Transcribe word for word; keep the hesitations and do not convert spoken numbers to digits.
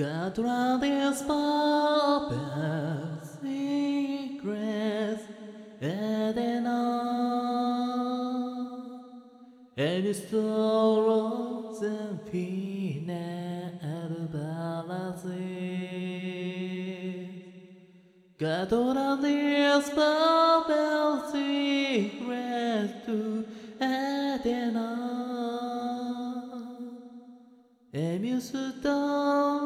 God around this purpose, secrets, and then all. Any sorrows and final balances. God around this purpose, secrets to and then all. A muse down